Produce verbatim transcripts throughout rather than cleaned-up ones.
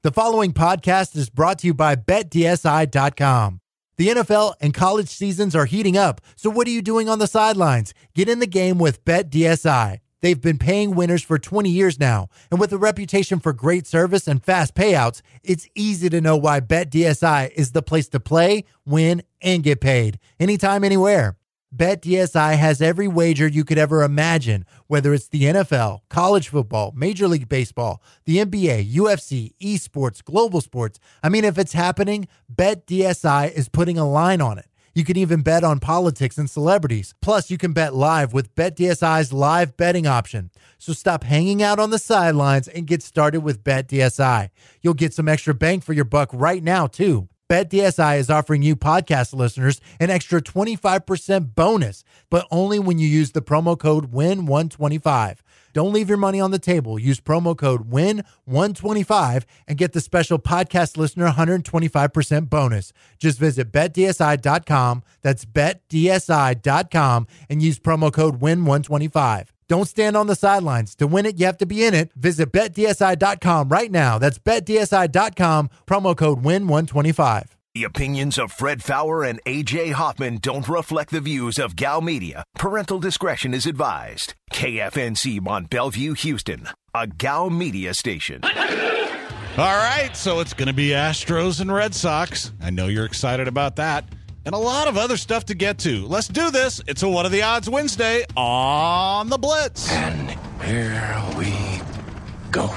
The following podcast is brought to you by Bet D S I dot com. The N F L and college seasons are heating up, so what are you doing on the sidelines? Get in the game with Bet D S I. They've been paying winners for twenty years now, and with a reputation for great service and fast payouts, it's easy to know why Bet D S I is the place to play, win, and get paid. Anytime, anywhere. Bet D S I has every wager you could ever imagine, whether it's the N F L, college football, Major League Baseball, the N B A, U F C, esports, global sports. I mean, if it's happening, Bet D S I is putting a line on it. You can even bet on politics and celebrities. Plus, you can bet live with Bet D S I's live betting option. So stop hanging out on the sidelines and get started with Bet D S I. You'll get some extra bang for your buck right now, too. Bet D S I is offering you podcast listeners an extra twenty-five percent bonus, but only when you use the promo code W I N one twenty-five. Don't leave your money on the table. Use promo code W I N one twenty-five and get the special podcast listener one hundred twenty-five percent bonus. Just visit Bet D S I dot com. That's Bet D S I dot com and use promo code W I N one twenty-five. Don't stand on the sidelines. To win it, you have to be in it. Visit Bet D S I dot com right now. That's Bet D S I dot com, promo code W I N one twenty-five. The opinions of Fred Faour and A J Hoffman don't reflect the views of Gal Media. Parental discretion is advised. K F N C Mont Bellevue, Houston, a Gal Media station. All right, so it's going to be Astros and Red Sox. I know you're excited about that. And a lot of other stuff to get to. Let's do this. It's a What Are the Odds Wednesday on the Blitz. And here we go.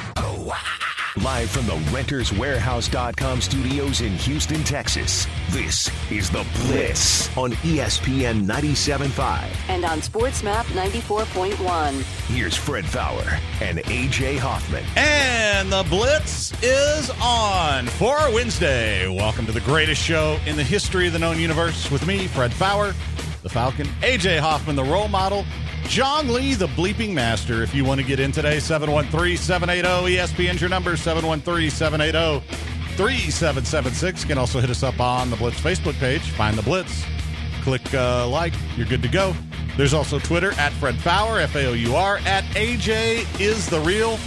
Live from the Renters Warehouse dot com studios in Houston, Texas, this is The Blitz on E S P N ninety-seven point five. And on SportsMap ninety-four point one. Here's Fred Faour and A J Hoffman. And The Blitz is on for Wednesday. Welcome to the greatest show in the history of the known universe with me, Fred Faour, the Falcon, A J Hoffman, the role model, John Lee, the bleeping master. If you want to get in today, seven one three, seven eight zero, E S P N's your number, seven one three, seven eight zero, three seven seven six. You can also hit us up on the Blitz Facebook page. Find the Blitz. Click uh, like. You're good to go. There's also Twitter, at Fred Faour, F A O U R, at A J is the real,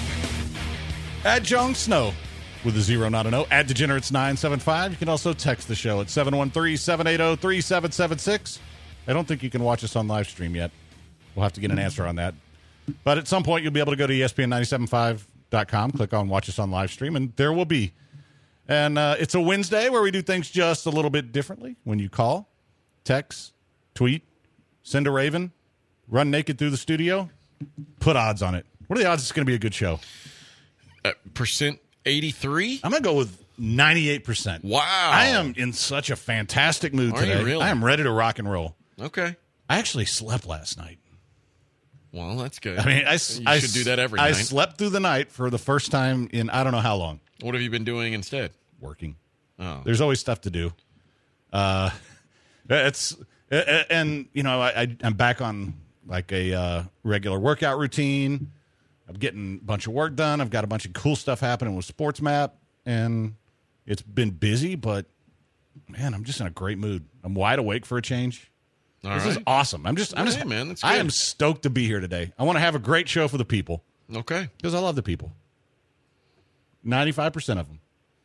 at Jon Snow, with a zero, not an O, at Degenerates nine seven five. You can also text the show at seven one three, seven eight zero, three seven seven six. I don't think you can watch us on live stream yet. We'll have to get an answer on that. But at some point, you'll be able to go to E S P N ninety-seven point five dot com, click on Watch Us on Live Stream, and there will be. And uh, it's a Wednesday where we do things just a little bit differently. When you call, text, tweet, send a raven, run naked through the studio, put odds on it. What are the odds it's going to be a good show? Uh, percent eighty-three? I'm going to go with ninety-eight percent. Wow. I am in such a fantastic mood Are today. you really? I am ready to rock and roll. Okay. I actually slept last night. Well, that's good. I mean, I, you I, should do that every I night. slept through the night for the first time in I don't know how long. What have you been doing instead? Working. Oh. There's always stuff to do. Uh, it's and you know I, I I'm back on like a uh, regular workout routine. I'm getting a bunch of work done. I've got a bunch of cool stuff happening with SportsMap, and it's been busy. But man, I'm just in a great mood. I'm wide awake for a change. All this right. is awesome. I'm just, I'm Yeah, just, man, that's I good. am stoked to be here today. I want to have a great show for the people Okay. because I love the people. ninety-five percent of them.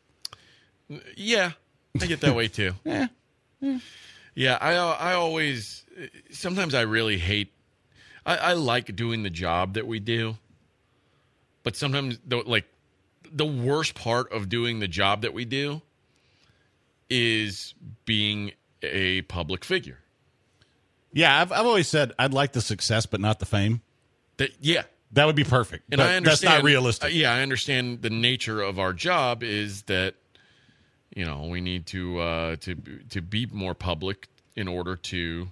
Yeah, I get that way too. Yeah. Yeah, I I always sometimes I really hate. I, I like doing the job that we do, but sometimes the like the worst part of doing the job that we do is being a public figure. Yeah, I've I've always said I'd like the success, but not the fame. That yeah, That would be perfect. and but I understand that's not realistic. uh, yeah, I understand the nature of our job is that you know we need to uh, to to be more public in order to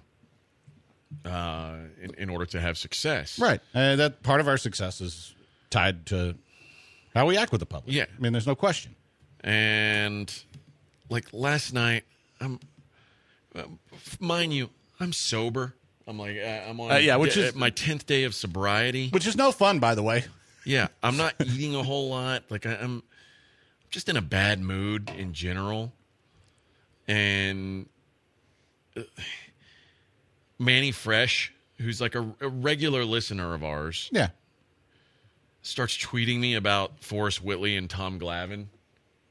uh, in, in order to have success. Right. Uh, that part of our success is tied to how we act with the public. Yeah. I mean, there's no question. And like last night, I'm um, mind you, I'm sober. I'm like uh, I'm on Uh, yeah, which d- is- my tenth day of sobriety. Which is no fun, by the way. Yeah, I'm not eating a whole lot. Like I, I'm just in a bad mood in general. And uh, Manny Fresh, who's like a, a regular listener of ours, Yeah. starts tweeting me about Forrest Whitley and Tom Glavine.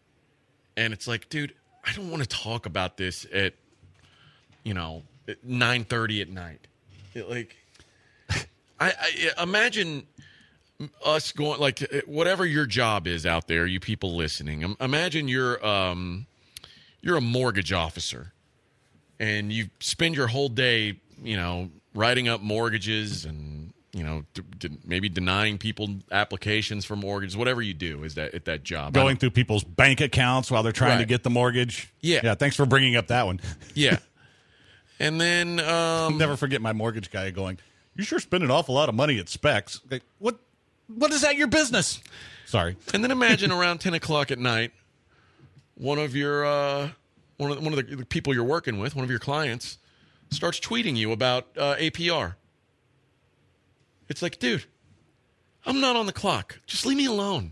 And it's like, dude, I don't want to talk about this at, you know, nine thirty at night. It, like, I, I imagine us going, like, whatever your job is out there, you people listening. Imagine you're um, you're a mortgage officer, and you spend your whole day, you know, writing up mortgages and, you know, d- d- maybe denying people applications for mortgages. Whatever you do is that at that job, Going through people's bank accounts while they're trying Right. to get the mortgage. Yeah. Yeah, thanks for bringing up that one. yeah. And then, um, Never forget my mortgage guy going, you sure spend an awful lot of money at Specs. Like, what? What is that your business? Sorry. and then imagine around ten o'clock at night, one of your uh, one of one of the people you're working with, one of your clients, starts tweeting you about uh, A P R. It's like, dude, I'm not on the clock. Just leave me alone.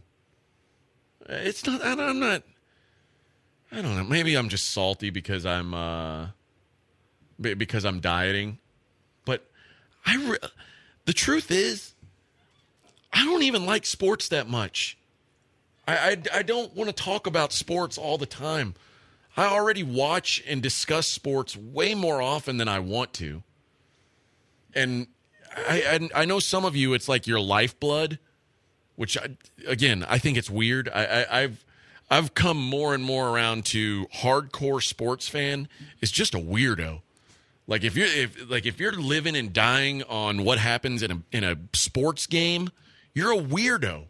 It's not. I don't- I'm not. I don't know. Maybe I'm just salty because I'm uh, be- because I'm dieting. But I, re- the truth is, I don't even like sports that much. I, I, I don't want to talk about sports all the time. I already watch and discuss sports way more often than I want to. And I, I, I know some of you, it's like your lifeblood, which, I, again, I think it's weird. I, I, I've I've come more and more around to hardcore sports fan is just a weirdo. Like if you're if like if you're living and dying on what happens in a in a sports game, you're a weirdo.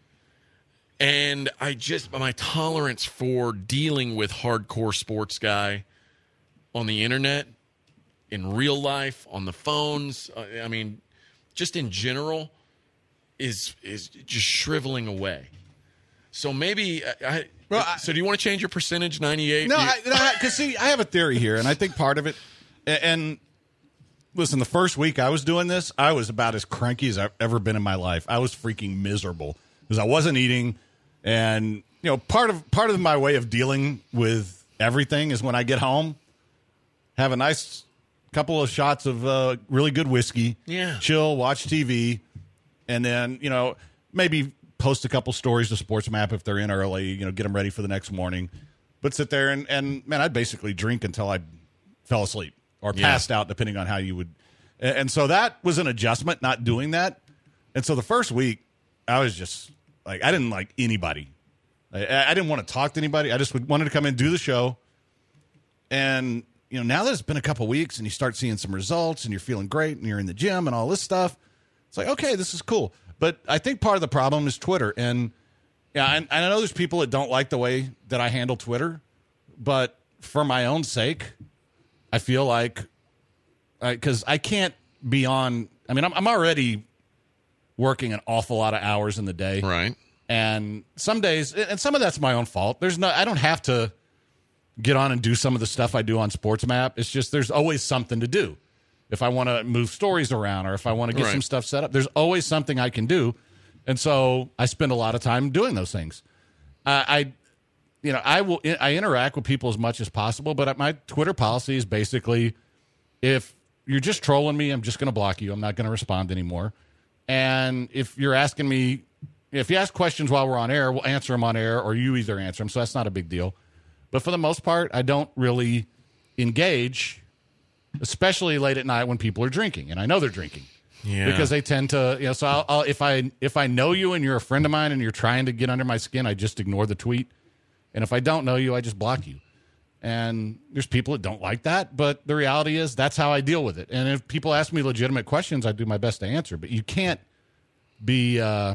And I just my tolerance for dealing with hardcore sports guy on the internet, in real life, on the phones, uh, I mean, just in general, is is just shriveling away. So maybe I. I Well, I- so do you want to change your percentage ninety-eight? No, Do you- because see, I have a theory here, and I think part of it, and, and listen, the first week I was doing this, I was about as cranky as I've ever been in my life. I was freaking miserable because I wasn't eating, and you know, part of part of my way of dealing with everything is when I get home, have a nice couple of shots of uh, really good whiskey, Yeah. chill, watch T V, and then you know maybe post a couple stories to Sports Map if they're in early, you know, get them ready for the next morning. But sit there and, and man, I'd basically drink until I fell asleep or Yeah. passed out, depending on how you would. And, and so that was an adjustment, not doing that. And so the first week, I was just like, I didn't like anybody. I, I didn't want to talk to anybody. I just would, wanted to come in, do the show. And, you know, now that it's been a couple weeks and you start seeing some results and you're feeling great and you're in the gym and all this stuff, it's like, okay, this is cool. But I think part of the problem is Twitter. And yeah, and, and I know there's people that don't like the way that I handle Twitter, but for my own sake, I feel like, because I can't be on, I mean, I'm, I'm already working an awful lot of hours in the day. Right. And some days, and some of that's my own fault. There's no, I don't have to get on and do some of the stuff I do on Sports Map. It's just there's always something to do. If I want to move stories around or if I want to get Right. some stuff set up, there's always something I can do. And so I spend a lot of time doing those things. Uh, I, you know, I will, I interact with people as much as possible, but my Twitter policy is basically if you're just trolling me, I'm just going to block you. I'm not going to respond anymore. And if you're asking me, if you ask questions while we're on air, we'll answer them on air or you either answer them. So that's not a big deal. But for the most part, I don't really engage, especially late at night when people are drinking. And I know they're drinking. Yeah. Because they tend to, you know, so I'll, I'll, if I if I know you and you're a friend of mine and you're trying to get under my skin, I just ignore the tweet. And if I don't know you, I just block you. And there's people that don't like that, but the reality is that's how I deal with it. And if people ask me legitimate questions, I do my best to answer. But you can't be, uh,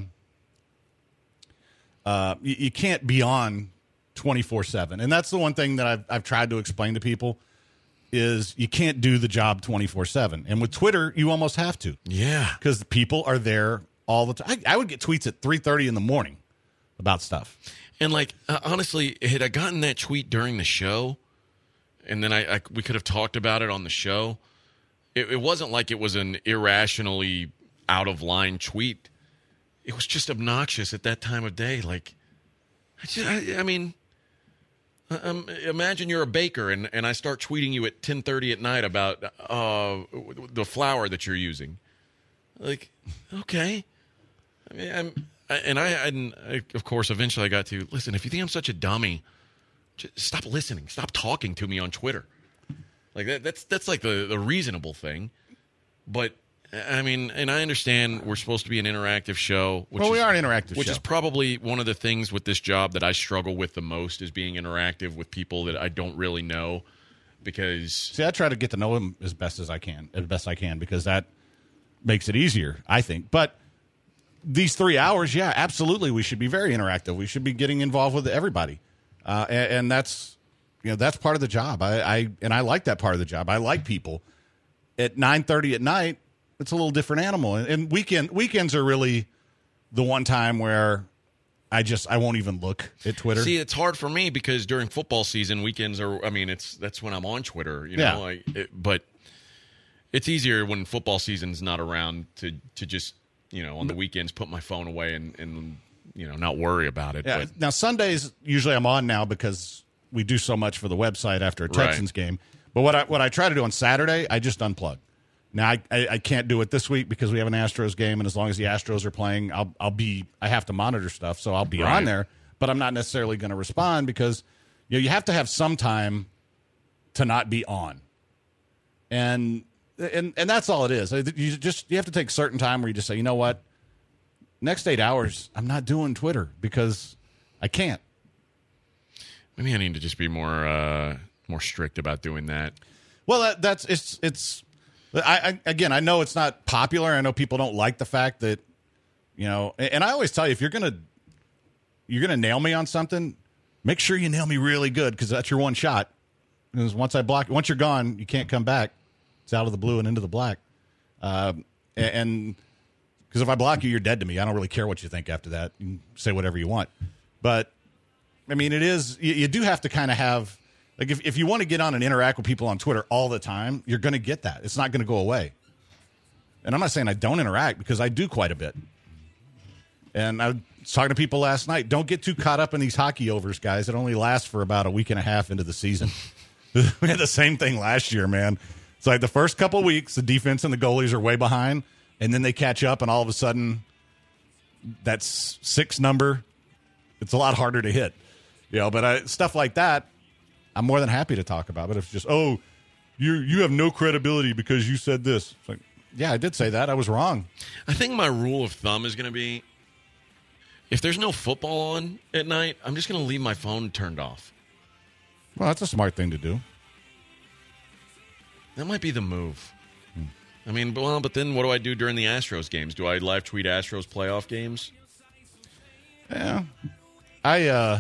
uh, you, you can't be on twenty-four seven. And that's the one thing that I've, I've tried to explain to people is you can't do the job twenty-four seven. And with Twitter, you almost have to. Yeah. Because people are there all the time. I, I would get tweets at three thirty in the morning about stuff. And like uh, honestly, had I gotten that tweet during the show, and then I, I we could have talked about it on the show, it, it wasn't like it was an irrationally out of line tweet. It was just obnoxious at that time of day. Like, I, just, I, I mean, um, imagine you're a baker and, and I start tweeting you at ten thirty at night about uh, the flour that you're using. Like, okay, I mean, I'm. And I, and I, of course, eventually I got to, listen, if you think I'm such a dummy, just stop listening. Stop talking to me on Twitter. Like that, that's that's like the, the reasonable thing. But I mean, and I understand we're supposed to be an interactive show. Which well, we is, are an interactive which show. is probably one of the things with this job that I struggle with the most is being interactive with people that I don't really know. Because see, I try to get to know them as best as I can, as best I can, because that makes it easier, I think. But these three hours, yeah, absolutely, we should be very interactive. We should be getting involved with everybody, uh, and, and that's you know that's part of the job. I, I and I like that part of the job. I like people. At nine thirty at night, it's a little different animal. And, and weekend weekends are really the one time where I just I won't even look at Twitter. See, it's hard for me because during football season, weekends are. I mean, it's that's when I'm on Twitter. You know, Yeah. like, it, but it's easier when football season's not around to to just you know on the weekends put my phone away and and you know not worry about it. Yeah. But Now Sundays usually I'm on now because we do so much for the website after a Texans Right. game. But what I what I try to do on Saturday, I just unplug. Now I, I I can't do it this week because we have an Astros game, and as long as the Astros are playing, I'll I'll be I have to monitor stuff, so I'll be Right. on there. But I'm not necessarily going to respond because you know you have to have some time to not be on, and and and that's all it is. You just you have to take certain time where you just say, you know what, next eight hours I'm not doing Twitter because I can't. maybe I need to just be more uh, more strict about doing that. Well, that, that's it's it's. I, I again, I know it's not popular. I know people don't like the fact that you know. And, and I always tell you, if you're gonna you're gonna nail me on something, make sure you nail me really good because that's your one shot. Because once I block, once you're gone, you can't come back. It's out of the blue and into the black. Um, and because if I block you, you're dead to me. I don't really care what you think after that. You can say whatever you want. But I mean, it is you, you do have to kind of have. Like, if, if you want to get on and interact with people on Twitter all the time, you're going to get that. It's not going to go away. And I'm not saying I don't interact because I do quite a bit. And I was talking to people last night. Don't get too caught up in these hockey overs, guys. It only lasts for about a week and a half into the season. We had the same thing last year, man. It's like the first couple of weeks, the defense and the goalies are way behind, and then they catch up, and all of a sudden, that six number, it's a lot harder to hit. You know, but I, stuff like that, I'm more than happy to talk about it. If it's just, oh, you you have no credibility because you said this. It's like, yeah, I did say that. I was wrong. I think my rule of thumb is going to be if there's no football on at night, I'm just going to leave my phone turned off. Well, that's a smart thing to do. That might be the move. Hmm. I mean, but, well, but then what do I do during the Astros games? Do I live tweet Astros playoff games? Yeah. I, uh,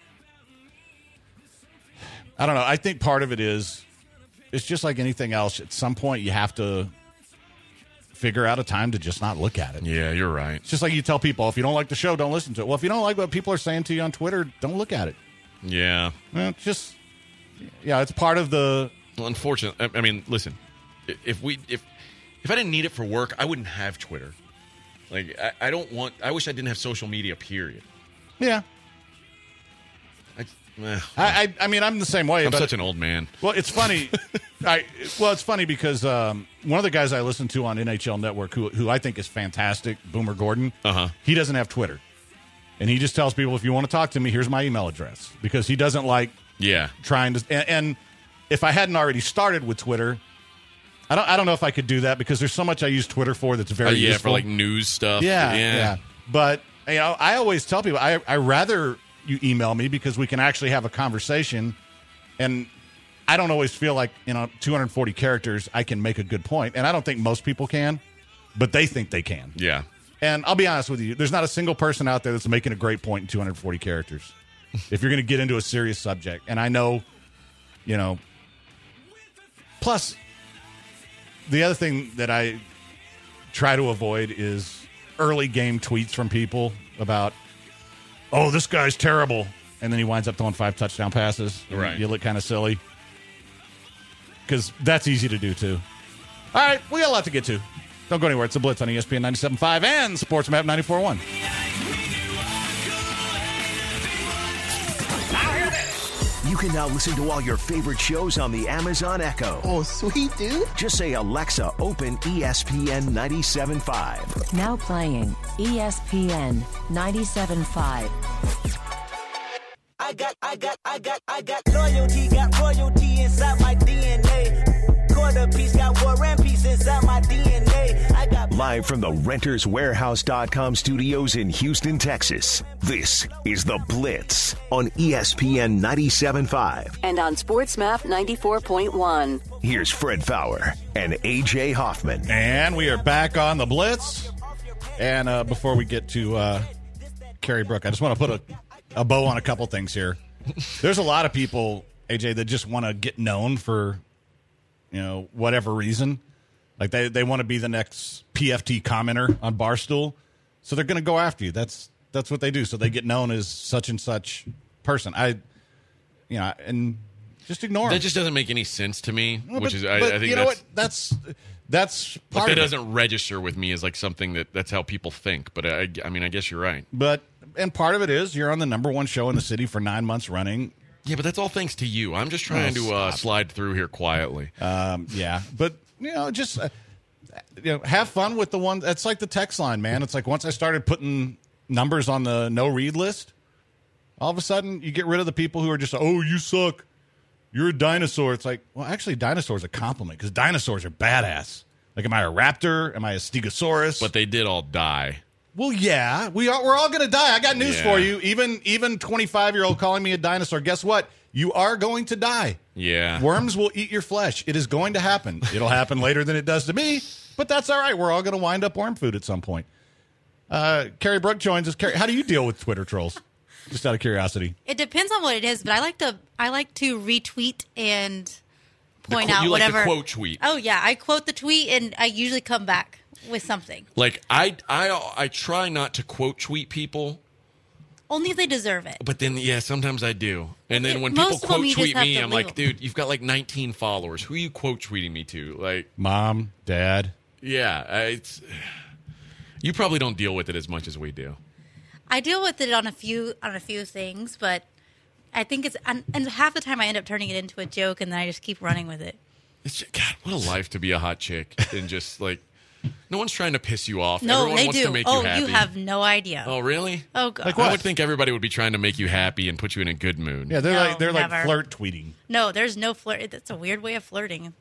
I don't know. I think part of it is it's just like anything else. At some point, you have to figure out a time to just not look at it. Yeah, you're right. It's just like you tell people, if you don't like the show, don't listen to it. Well, if you don't like what people are saying to you on Twitter, don't look at it. Yeah. Well, it's just, yeah, it's part of the. Well, unfortunately, I, I mean, listen, if we if if I didn't need it for work, I wouldn't have Twitter. Like, I, I don't want. I wish I didn't have social media. Period. Yeah. I, eh, I, I, I mean, I'm the same way. I'm but such an old man. Well, it's funny. I well, it's funny because um, one of the guys I listen to on N H L Network, who who I think is fantastic, Boomer Gordon, Uh-huh. he doesn't have Twitter, and he just tells people, if you want to talk to me, here's my email address, because he doesn't like Yeah. trying to. And, and if I hadn't already started with Twitter, I don't I don't know if I could do that because there's so much I use Twitter for that's very Uh, yeah, useful. for like news stuff. Yeah, yeah. yeah. But you know, I always tell people I I rather you email me because we can actually have a conversation, and I don't always feel like, you know, two hundred forty characters I can make a good point, and I don't think most people can, but they think they can. Yeah. And I'll be honest with you, there's not a single person out there that's making a great point in two hundred forty characters. If you're going to get into a serious subject, and I know, you know, plus the other thing that I try to avoid is early game tweets from people about, oh, this guy's terrible, and then he winds up throwing five touchdown passes. And Right. You look kind of silly. Because that's easy to do, too. All right, we got a lot to get to. Don't go anywhere. It's The Blitz on E S P N ninety-seven point five and Sports Map ninety-four point one. You can now listen to all your favorite shows on the Amazon Echo. Oh, sweet, dude. Just say, Alexa, open E S P N ninety-seven point five. Now playing E S P N ninety-seven point five. I got, I I got, I got, I got loyalty, got royalty inside my D N A. Quarter piece, got war and peace inside my D N A. I got Live from the Renters Warehouse dot com studios in Houston, Texas, this is The Blitz on E S P N ninety-seven point five. And on SportsMap ninety-four point one. Here's Fred Fowler and A J Hoffman. And we are back on The Blitz. And uh, before we get to uh, Kerry Brook, I just want to put a, a bow on a couple things here. There's a lot of people, A J, that just want to get known for, you know, whatever reason. Like they, they want to be the next P F T commenter on Barstool. So they're going to go after you. That's that's what they do. So they get known as such and such person. I, you know, and just ignore That them. just doesn't make any sense to me, Well, which but- is, I, but I think you know that's, what? That's, that's but part that of it. doesn't register with me as like something that that's how people think. But I, I mean, I guess you're right. But, and part of it is you're on the number one show in the city for nine months running. Yeah, but that's all thanks to you. I'm just trying Oh, to uh, stop. slide through here quietly. Um, yeah, but you know, just uh, you know, have fun with the one. It's like the text line, man. It's like once I started putting numbers on the no read list, all of a sudden you get rid of the people who are just, oh, you suck, you're a dinosaur. It's like, well, actually, dinosaurs a compliment because dinosaurs are badass. Like, am I a raptor? Am I a stegosaurus? But they did all die. Well, yeah, we are. We're all going to die. I got news Yeah. for you. Even even twenty-five year old calling me a dinosaur. Guess what? You are going to die. Yeah. Worms will eat your flesh. It is going to happen. It'll happen later than it does to me, but that's all right. We're all going to wind up worm food at some point. Uh, Kerry Brook joins us. Kerry, how do you deal with Twitter trolls? Just out of curiosity. It depends on what it is, but I like to I like to retweet and point qu- out you like whatever. to quote tweet. Oh yeah, I quote the tweet and I usually come back with something. Like I, I, I try not to quote tweet people, Only if they deserve it. but then yeah, sometimes I do. And then Yeah, when most people of them quote you just tweet have me, to I'm leave like, them. dude, you've got like nineteen followers. Who are you quote tweeting me to? Like, Mom, Dad. yeah, I- it's. You probably don't deal with it as much as we do. I deal with it on a few on a few things, but I think it's and, and half the time I end up turning it into a joke, and then I just keep running with it. It's just, God, what a life to be a hot chick and just like, no one's trying to piss you off. No, Everyone they wants do. to make oh, you happy. you have no idea. Oh, really? Oh, God. Like I what? would think everybody would be trying to make you happy and put you in a good mood. Yeah, they're No, like they're like never. flirt tweeting. No, there's no flirt. That's a weird way of flirting.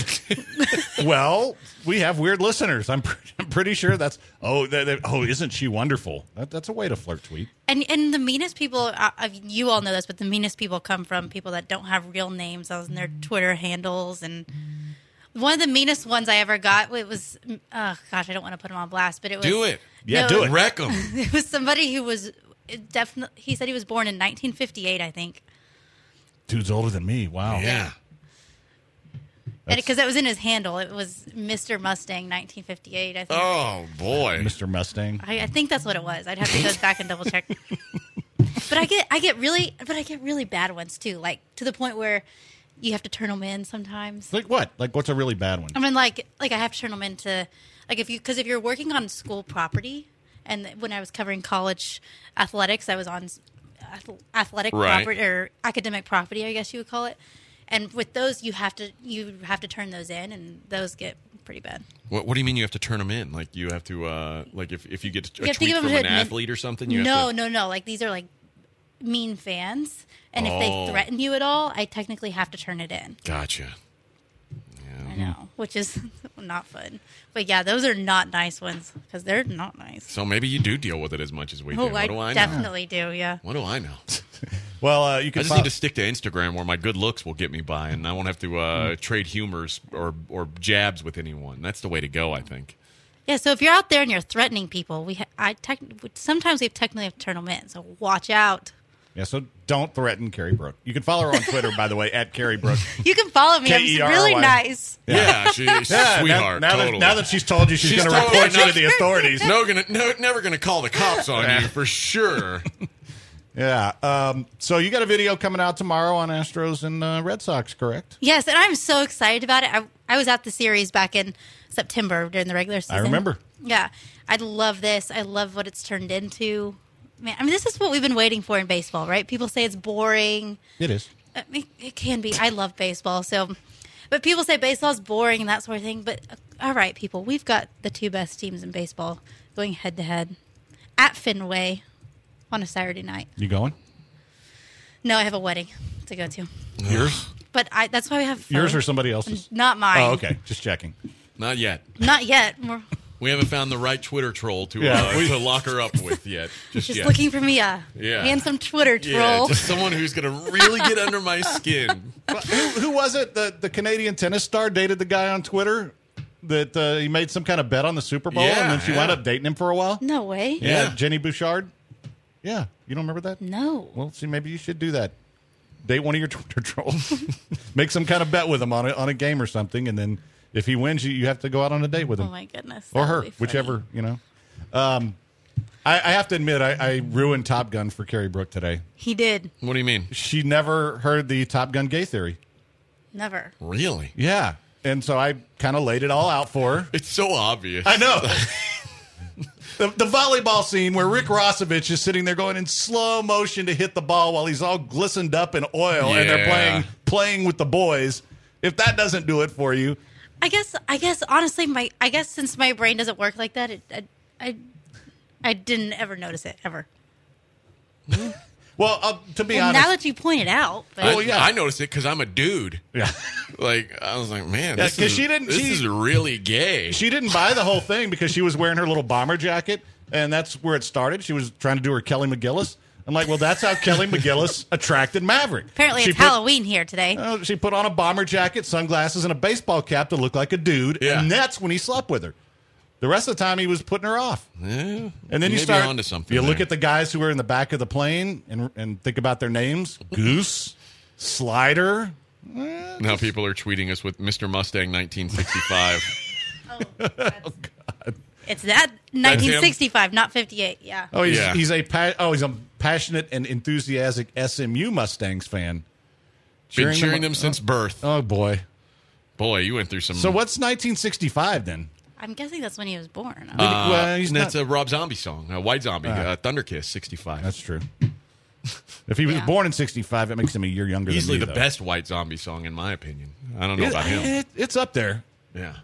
Well, we have weird listeners. I'm, pre- I'm pretty sure that's oh they they oh isn't she wonderful? That, that's a way to flirt tweet. And and the meanest people, uh, uh, you all know this, but the meanest people come from people that don't have real names on their Twitter handles. And one of the meanest ones I ever got, it was, oh gosh, I don't want to put him on blast, but it was. Do it. Yeah, no, do it. Wreck them. It was somebody who was definitely, he said he was born in nineteen fifty-eight, I think. Dude's older than me. Wow. Yeah. Because it was in his handle. It was Mister Mustang, nineteen fifty-eight, I think. Oh, boy. Mister Mustang. I, I think that's what it was. I'd have to go back and double check. But I get, I get really, but I get really bad ones too. Like to the point where you have to turn them in sometimes. Like what? Like what's a really bad one? I mean, like, like I have to turn them into, like if you, because if you're working on school property, and when I was covering college athletics, I was on ath- athletic Right. property or academic property, I guess you would call it. And with those, you have to you have to turn those in, and those get pretty bad. What, what do you mean you have to turn them in? Like you have to, uh, like if, if you get a You have to tweet give them from to an admin- athlete or something, you no, have to. no, no. Like these are like mean fans, and if Oh. they threaten you at all, I technically have to turn it in. Gotcha. I know, which is not fun. But yeah, those are not nice ones because they're not nice. So maybe you do deal with it as much as we do. Oh, What I do I know? definitely do. Yeah. What do I know? Well, uh, you I can just fo- need to stick to Instagram where my good looks will get me by, and I won't have to Hmm. uh, trade humors or or jabs with anyone. That's the way to go, I think. Yeah. So if you're out there and you're threatening people, we ha- I tech- sometimes we technically have to turn them in. So watch out. Yeah, so don't threaten Kerry Brook. You can follow her on Twitter, by the way, at Kerry Brook. You can follow me. I'm K E R R Y. really nice. Yeah, she's a Yeah, sweetheart. Now, now, totally. that, now that she's told you she's, She's going to totally report you not- to the authorities. no, gonna, no, never going to call the cops on you for sure. Yeah. Um, so you got a video coming out tomorrow on Astros and uh, Red Sox, correct? Yes, and I'm so excited about it. I, I was at the series back in September during the regular season. I remember. Yeah, I love this. I love what it's turned into. Man, I mean, this is what we've been waiting for in baseball, right? People say it's boring. It is. I mean, it can be. I love baseball, so. But people say baseball's boring and that sort of thing. But uh, all right, people, we've got the two best teams in baseball going head to head at Fenway on a Saturday night. You going? No, I have a wedding to go to. Yours? But I, that's why we have phone. Yours or somebody else's? Not mine. Oh, okay. Just checking. Not yet. Not yet. We're We haven't found the right Twitter troll to Yeah, uh, we- to lock her up with yet. Just, just yet. looking for me a Yeah. handsome Twitter Yeah, troll. just someone who's going to really get under my skin. who, who was it? The the Canadian tennis star dated the guy on Twitter that uh, he made some kind of bet on the Super Bowl, Yeah, and then she wound yeah. up dating him for a while. No way. Yeah, Yeah. Jenny Bouchard. Yeah, you don't remember that? No. Well, see, maybe you should do that. Date one of your Twitter trolls. Make some kind of bet with him on a, on a game or something, and then if he wins, you, you have to go out on a date with him. Oh my goodness. Or That her, would be funny. whichever, you know. Um, I, I have to admit, I, I ruined Top Gun for Carrie Brooke today. He did. What do you mean? She never heard the Top Gun gay theory. Never. Really? Yeah. And so I kind of laid it all out for her. It's so obvious. I know. the, the volleyball scene where Rick Rossovich is sitting there going in slow motion to hit the ball while he's all glistened up in oil and they're Yeah. playing playing with the boys. If that doesn't do it for you, I guess. I guess honestly, my. I guess since my brain doesn't work like that, it, I, I, I didn't ever notice it ever. well, uh, to be Well, honest, now that you point it out, but I, Well, yeah. I noticed it because I'm a dude. yeah. Like, I was like, man, Yeah, this, 'cause is, she didn't- this she- is really gay. She didn't buy the whole thing because she was wearing her little bomber jacket, and that's where it started. She was trying to do her Kelly McGillis. I'm like, well, that's how Kelly McGillis attracted Maverick. apparently she it's put, Halloween here today. uh, she put on a bomber jacket, sunglasses, and a baseball cap to look like a dude, Yeah. and that's when he slept with her. The rest of the time, he was putting her off. Yeah. And then you Maybe start onto something You look there. at the guys who are in the back of the plane and and think about their names: Goose, Slider. Now people are tweeting us with Mister Mustang nineteen sixty-five. It's that nineteen sixty-five, not fifty-eight. Yeah. Oh, he's Yeah. he's a pa- oh he's a passionate and enthusiastic S M U Mustangs fan. Been cheering them since birth. Oh boy. Boy, you went through some. So what's nineteen sixty-five then? I'm guessing that's when he was born. Uh, Well, he's and that's not- a Rob Zombie song, a White Zombie, uh, Thunderkiss, sixty-five. That's true. If he was Yeah. born in sixty-five, it makes him a year younger Easily than the me, though. best White Zombie song, in my opinion. I don't know It- about him. it- it's up there. Yeah.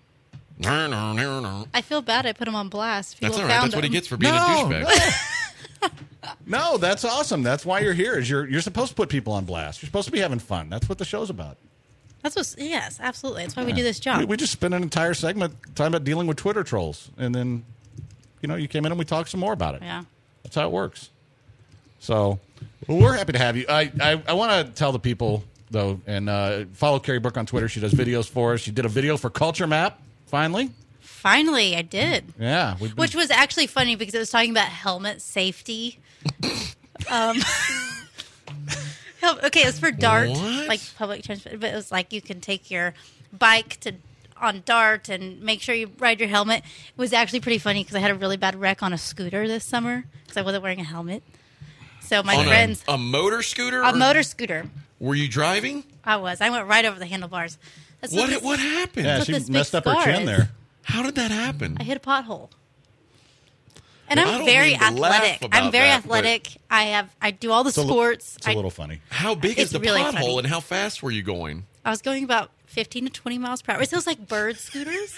I feel bad. I put him on blast. People That's all right. found That's what he him. gets for being No, a douchebag. No, that's awesome. That's why you're here. Is you're you're supposed to put people on blast. You're supposed to be having fun. That's what the show's about. That's what. Yes, absolutely. That's why we do this job. We, we just spent an entire segment talking about dealing with Twitter trolls, and then, you know, you came in and we talked some more about it. Yeah. That's how it works. So, well, we're happy to have you. I I, I want to tell the people though, and uh, follow Carrie Brooke on Twitter. She does videos for us. She did a video for Culture Map. Finally, Finally, I did. yeah. we've been- Which was actually funny because it was talking about helmet safety. um, hel- okay, it was for DART, What? like public transport, but it was like you can take your bike to on DART and make sure you ride your helmet. It was actually pretty funny because I had a really bad wreck on a scooter this summer because I wasn't wearing a helmet. So my On a- friends, a, motor scooter? a or- motor scooter, Were you driving? I was. I went right over the handlebars. That's What this- what happened? yeah, what she this big messed up her scar chin is. there. How did that happen? I hit a pothole. And I I'm don't very mean to laugh athletic. about I'm very that, but- athletic. I have I do all the It's a li- sports. It's a I, little funny. How big is It's the really pothole funny. and how fast were you going? I was going about fifteen to twenty miles per hour. It feels like bird scooters.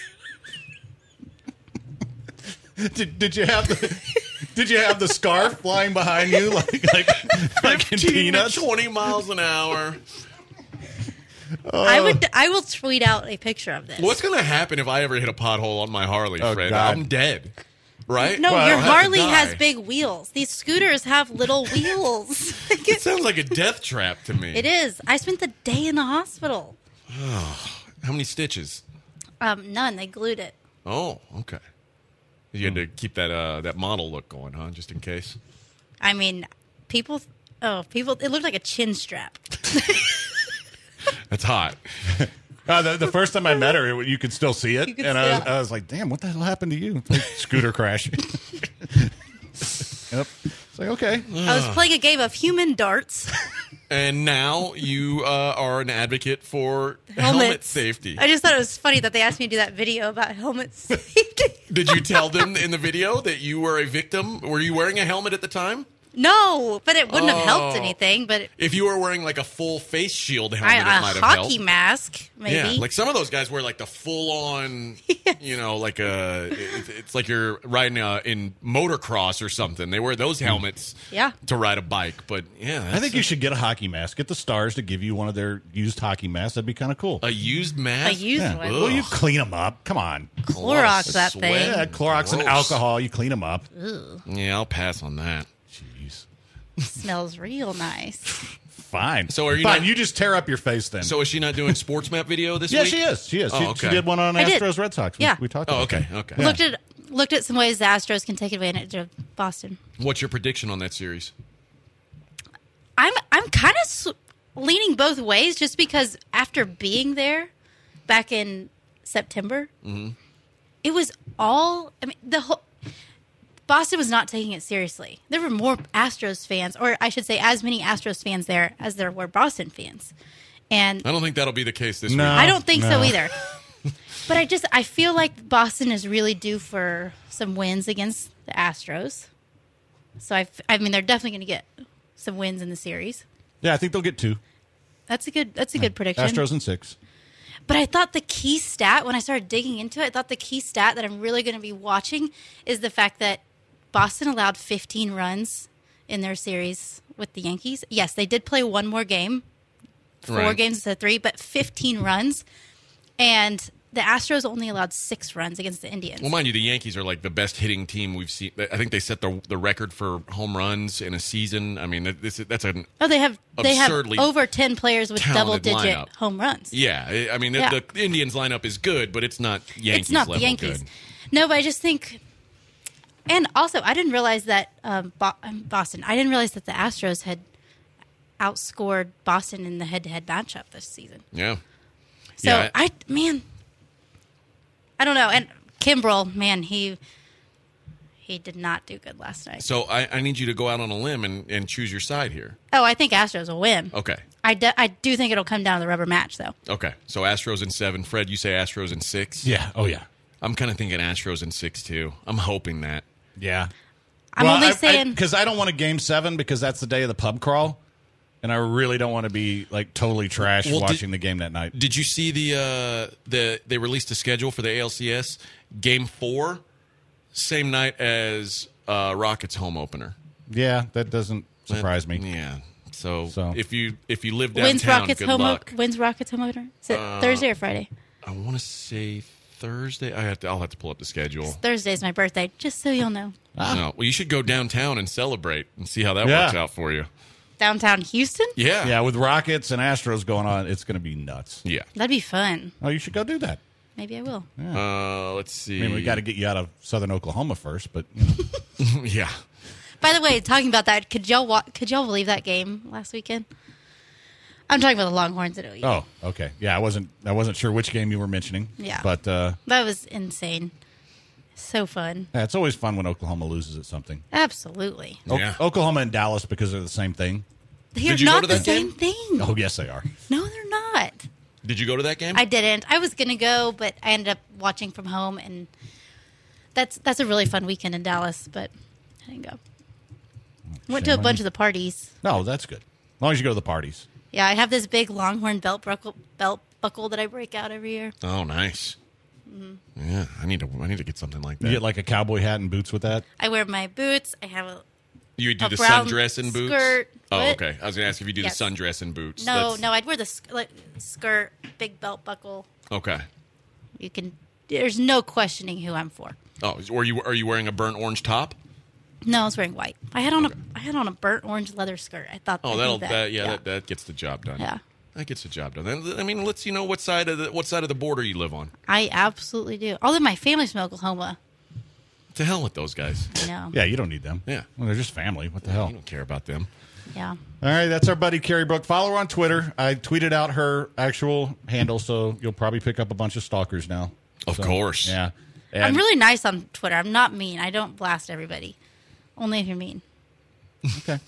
Did, did you have the Did you have the scarf flying behind you like like like in fifteen to Peanuts? twenty miles an hour. I would I will tweet out a picture of this. What's going to happen if I ever hit a pothole on my Harley, Oh, Fred? God. I'm dead. Right? No, Well, your I'll have to Harley has die. big wheels. These scooters have little wheels. It sounds like a death trap to me. It is. I spent the day in the hospital. How many stitches? Um, none. They glued it. Oh, okay. You had to keep that uh, that model look going, huh? Just in case. I mean, people. Oh, people. It looked like a chin strap. That's hot. Uh, the, the first time I met her, it, you could still see it, You could and see I was, it. I was like, "Damn, what the hell happened to you?" Like, scooter crash. Yep. It's like okay. I was playing a game of human darts. And now you uh, are an advocate for helmet Helmets. safety. I just thought it was funny that they asked me to do that video about helmet safety. Did you tell them in the video that you were a victim? Were you wearing a helmet at the time? No, but it wouldn't have helped Oh. anything. But If you were wearing like a full face shield helmet, I, it a might have hockey helped. mask, maybe. Yeah, like some of those guys wear like the full on, you know, like a, it, it's like you're riding uh, in motocross or something. They wear those helmets Yeah. to ride a bike. But yeah, I that's think you should get a hockey mask. Get the Stars to give you one of their used hockey masks. That'd be kind of cool. a used a mask. used yeah. one. Well, you clean them up. Come on. Clorox that sweat. thing. Yeah, Clorox and Gross. alcohol. You clean them up. Yeah, I'll pass on that. Jeez. Smells real nice. Fine. So are you Fine. not- You just tear up your face then. So is she not doing sports map video this yeah, week? she is. She is. Oh, she, okay. she did one on I did. Astros Red Sox. We, Yeah. we talked Oh, about okay, that. okay. Looked at looked at some ways the Astros can take advantage of Boston. What's your prediction on that series? I'm I'm kind of s- leaning both ways, just because after being there back in September, Mm-hmm. it was all. I mean, the whole Boston was not taking it seriously. There were more Astros fans, or I should say, as many Astros fans there as there were Boston fans, and I don't think that'll be the case this No. week. I don't think so no. either. But I just I feel like Boston is really due for some wins against the Astros. So I, f- I mean they're definitely going to get some wins in the series. Yeah, I think they'll get two. That's a good that's a good prediction. Astros and six. But I thought the key stat when I started digging into it, I thought the key stat that I'm really going to be watching is the fact that Boston allowed fifteen runs in their series with the Yankees. Yes, they did play one more game, four Right. games instead of three, but fifteen runs. And the Astros only allowed six runs against the Indians. Well, mind you, the Yankees are like the best hitting team we've seen. I think they set the the record for home runs in a season. I mean, that- this that's an oh, they have they have absurdly over ten players with double talented digit lineup. home runs. yeah. I- I mean, the- Yeah. the Indians lineup is good, but it's not Yankees It's not level the Yankees. good. No, but I just think, and also I didn't realize that um, Bo- um, Boston. I didn't realize that the Astros had outscored Boston in the head-to-head matchup this season. Yeah. So Yeah, I, man, I don't know. And Kimbrel, man, he he did not do good last night. So I, I need you to go out on a limb and, and choose your side here. Oh, I think Astros will win. Okay. I, do, I do think it'll come down to the rubber match, though. Okay. So Astros in seven. Fred, you say Astros in six? Yeah. Oh, yeah. I'm kind of thinking Astros in six, too. I'm hoping that. Yeah. I'm only saying because I, I don't want a game seven because that's the day of the pub crawl, and I really don't want to be like totally trash Well, did- watching the game that night. Did you see the uh, the they released a schedule for the A L C S game four, same night as uh, Rockets home opener? Yeah, that doesn't surprise me. Yeah. So, So. if you if you live downtown, wins Rockets good home. luck. Wins Rockets home opener. Is it Thursday or Friday? I want to say Thursday. I have to. I'll have to pull up the schedule. Thursday's my birthday, just so you'll know. No. Well, you should go downtown and celebrate and see how that Yeah. works out for you. Downtown Houston? Yeah. Yeah, with Rockets and Astros going on, it's going to be nuts. Yeah. That'd be fun. Oh, you should go do that. Maybe I will. Uh, let's see. I mean, we got to get you out of Southern Oklahoma first, but you know. yeah. By the way, talking about that, could y'all wa- could y'all believe that game last weekend? I'm talking about the Longhorns at O U. Oh, okay. Yeah, I wasn't. I wasn't sure which game you were mentioning. Yeah. but uh, That was insane. So fun. yeah, it's always fun when Oklahoma loses at something. Absolutely. O- Yeah. Oklahoma and Dallas because they're the same thing. They're you go not to the that same game? thing. Oh, yes, they are. No, they're not. Did you go to that game? I didn't. I was gonna go, but I ended up watching from home, and that's that's a really fun weekend in Dallas. But I didn't go. Went to a Shame on bunch you. of the parties. No, that's good. As long as you go to the parties. Yeah, I have this big Longhorn belt buckle, belt buckle that I break out every year. Oh, nice. Mm-hmm. Yeah, I need to. I need to get something like You that. get like a cowboy hat and boots with that. I wear my boots. I have a You do a the brown sundress and boots. skirt. Oh, What? okay. I was gonna ask if you do Yes. the sundress and boots. no, That's- no. I'd wear the sk- like, skirt, big belt buckle. Okay. You can. There's no questioning who I'm for. Oh, or you are you wearing a burnt orange top? No, I was wearing white. I had on a I had on a burnt orange leather skirt. I thought. Oh, I'd that'll do that. that, yeah, That, that gets the job done. Yeah. That gets the job done. Then, I mean, let's you know what side of the what side of the border you live on. I absolutely do. Although my family's from Oklahoma. To hell with those guys. I know. Yeah, you don't need them. Yeah. Well, they're just family. What the hell? You don't care about them. Yeah. All right, that's our buddy Carrie Brook. Follow her on Twitter. I tweeted out her actual handle, so you'll probably pick up a bunch of stalkers now. Of So, course. Yeah. I'm And- really nice on Twitter. I'm not mean. I don't blast everybody. Only if you're mean. okay.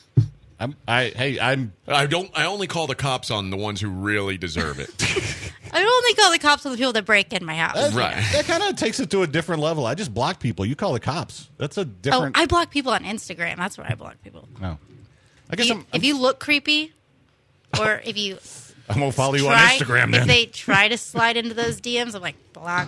I'm. I. Hey. I'm. I don't. I only call the cops on the ones who really deserve it. I only call the cops on the people that break in my house. That, Right. That kind of takes it to a different level. I just block people. You call the cops. That's a Oh, different. I block people on Instagram. That's where I block people. No. I guess You- I'm, I'm, if you look creepy, or if you I'm going to follow you on try, Instagram if then. they try to slide into those D Ms, I'm like, block.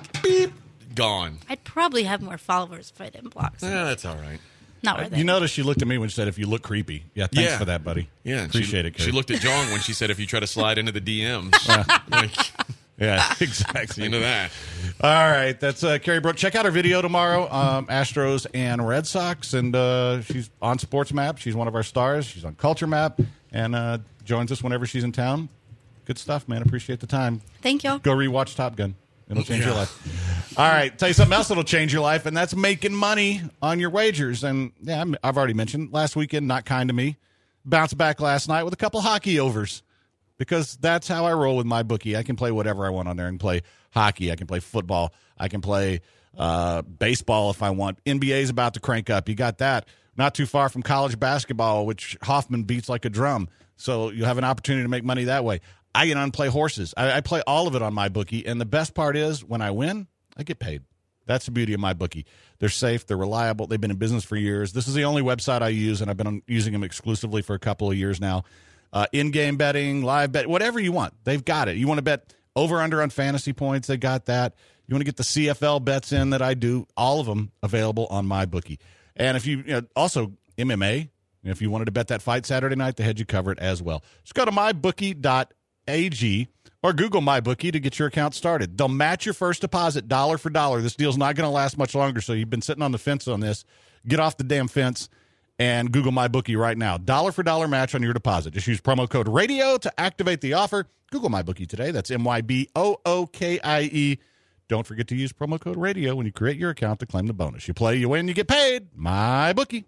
Gone. I'd probably have more followers if I didn't block. Yeah, someone. that's all right. Not worth it. You notice she looked at me when she said, if you look creepy. Yeah, thanks Yeah. for that, buddy. Yeah, Appreciate she, it, Kurt. She looked at John when she said, "If you try to slide into the D Ms, like, Yeah, exactly. into that." All right, that's uh, Carrie Brooke. Check out her video tomorrow, um, Astros and Red Sox, and uh, she's on Sports Map. She's one of our stars. She's on Culture Map, and uh, joins us whenever she's in town. Good stuff, man. Appreciate the time. Thank y'all. Go rewatch Top Gun. It'll change your Yeah. life. All right, tell you something else that'll change your life, and that's making money on your wagers. And yeah, I'm, I've already mentioned last weekend, not kind to me. Bounced back last night with a couple hockey overs because that's how I roll with my bookie. I can play whatever I want on there. I can play hockey. I can play football. I can play uh, baseball if I want. N B A's about to crank up. You got that. Not too far from college basketball, which Hoffman beats like a drum. So you have an opportunity to make money that way. I get on play horses. I, I play all of it on my bookie, and the best part is when I win, I get paid. That's the beauty of my bookie. They're safe. They're reliable. They've been in business for years. This is the only website I use, and I've been using them exclusively for a couple of years now. Uh, in-game betting, live bet, whatever you want, they've got it. You want to bet over-under on fantasy points, they got that. You want to get the C F L bets in that I do, all of them available on my bookie. And if you, you know, also M M A, if you wanted to bet that fight Saturday night, they had you covered as well. Just go to my bookie dot A G or Google MyBookie to get your account started. They'll match your first deposit dollar for dollar. This deal's not going to last much longer, so you've been sitting on the fence on this. Get off the damn fence and Google MyBookie right now. Dollar for dollar match on your deposit. Just use promo code RADIO to activate the offer. Google MyBookie today. That's M Y B O O K I E. Don't forget to use promo code RADIO when you create your account to claim the bonus. You play, you win, you get paid. MyBookie.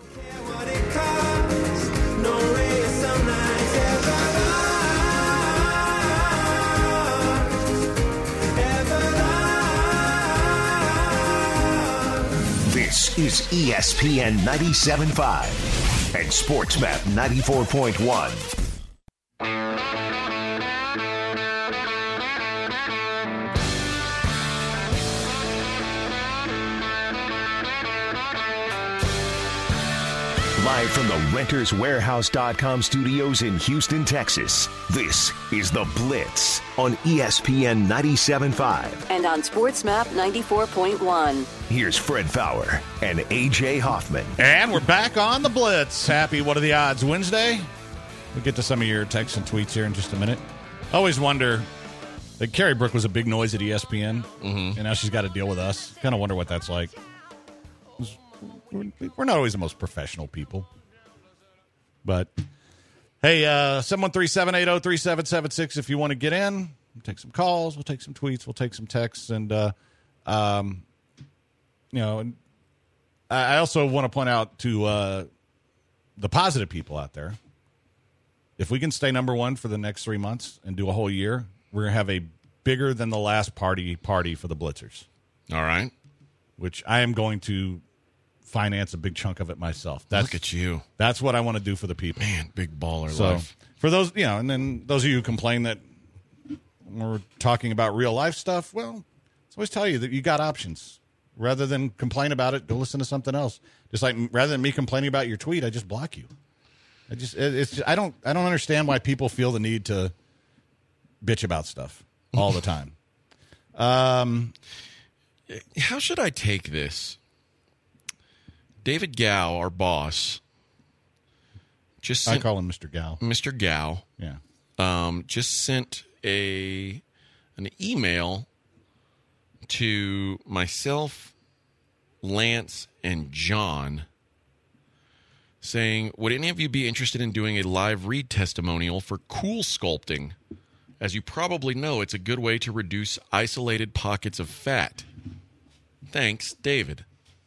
This is E S P N ninety-seven point five and SportsMap ninety-four point one. Live from the Renters Warehouse dot com studios in Houston, Texas, this is The Blitz on E S P N ninety-seven point five. And on SportsMap ninety-four point one. Here's Fred Fowler and A J Hoffman. And we're back on the Blitz. Happy What Are the Odds Wednesday. We'll get to some of your texts and tweets here in just a minute. I always wonder, like Carrie Brooke was a big noise at E S P N, mm-hmm. and now she's got to deal with us. Kind of wonder what that's like. We're not always the most professional people. But, hey, uh, seven one three, seven eight zero, three seven seven six if you want to get in. We'll take some calls. We'll take some tweets. We'll take some texts. And, uh, um, you know, and I also want to point out to uh, the positive people out there, if we can stay number one for the next three months and do a whole year, we're going to have a bigger than the last party party for the Blitzers. All right. Which I am going to finance a big chunk of it myself. That's, Look at you. That's what I want to do for the people. Man, big baller So life. for those, you know, and then those of you who complain that we're talking about real life stuff, well, let's always tell you that you got options. Rather than complain about it, go listen to something else. Just like rather than me complaining about your tweet, I just block you. I just it, it's just, I don't I don't understand why people feel the need to bitch about stuff all the time. Um, how should I take this? David Gow, our boss, just sent, I call him Mister Gow. Mister Gow, yeah, um, just sent a an email to myself, Lance, and John saying, would any of you be interested in doing a live read testimonial for Cool Sculpting? As you probably know, it's a good way to reduce isolated pockets of fat. Thanks, David.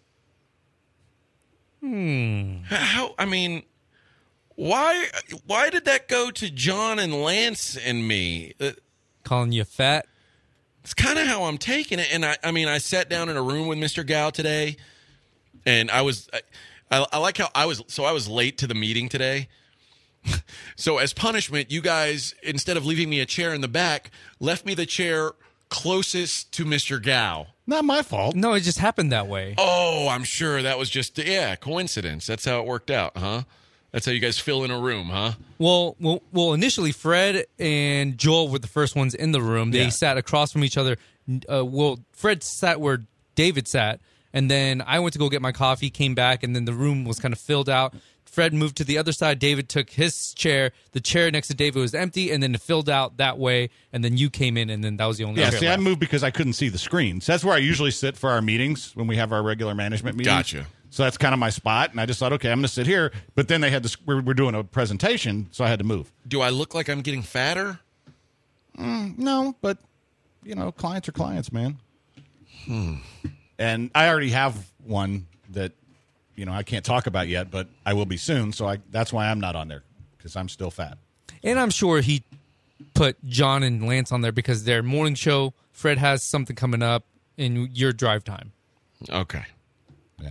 Hmm. How, I mean, why why did that go to John and Lance and me? Uh, Calling you fat? It's kind of how I'm taking it. And I, I mean, I sat down in a room with Mister Gow today, and I was, I, I, I like how I was, so I was late to the meeting today, So as punishment, you guys, instead of leaving me a chair in the back, left me the chair closest to Mister Gao. Not my fault. No, it just happened that way. Oh, I'm sure that was just, yeah, coincidence. That's how it worked out, huh? That's how you guys fill in a room, huh? Well, well, well. Initially, Fred and Joel were the first ones in the room. They Yeah. sat across from each other. Uh, well, Fred sat where David sat, and then I went to go get my coffee, came back, and then the room was kind of filled out. Fred moved to the other side. David took his chair. The chair next to David was empty, and then it filled out that way. And then you came in, and then that was the only Yeah, chair see, I left. moved because I couldn't see the screens. That's where I usually sit for our meetings when we have our regular management meetings. Gotcha. So that's kind of my spot, and I just thought, okay, I'm going to sit here. But then they had this. We're, we're doing a presentation, so I had to move. Do I look like I'm getting fatter? No, but you know, clients are clients, man. Hmm. And I already have one that you know I can't talk about yet, but I will be soon. So I, that's why I'm not on there because I'm still fat. And I'm sure he put John and Lance on there because their morning show. Fred has something coming up in your drive time. Okay. Yeah.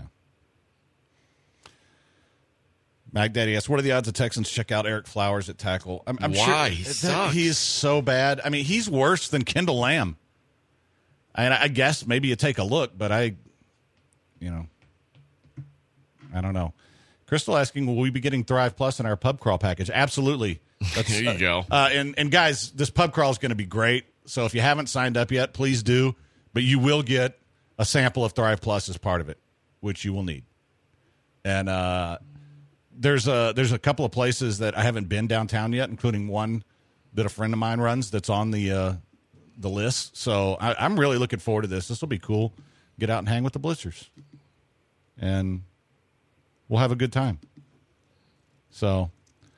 Mac Daddy asks, what are the odds the Texans check out Eric Flowers at tackle? I'm, I'm Why? sure He that sucks. He's so bad. I mean, he's worse than Kendall Lamb. And I, I guess maybe you take a look, but I, you know, I don't know. Crystal asking, will we be getting Thrive Plus in our pub crawl package? Absolutely. That's, There you go. Uh, and, and guys, this pub crawl is going to be great. So if you haven't signed up yet, please do. But you will get a sample of Thrive Plus as part of it, which you will need. And uh, there's a there's a couple of places that I haven't been downtown yet, including one that a friend of mine runs that's on the uh, the list. So I, I'm really looking forward to this. This will be cool. Get out and hang with the Blitzers, and we'll have a good time. So,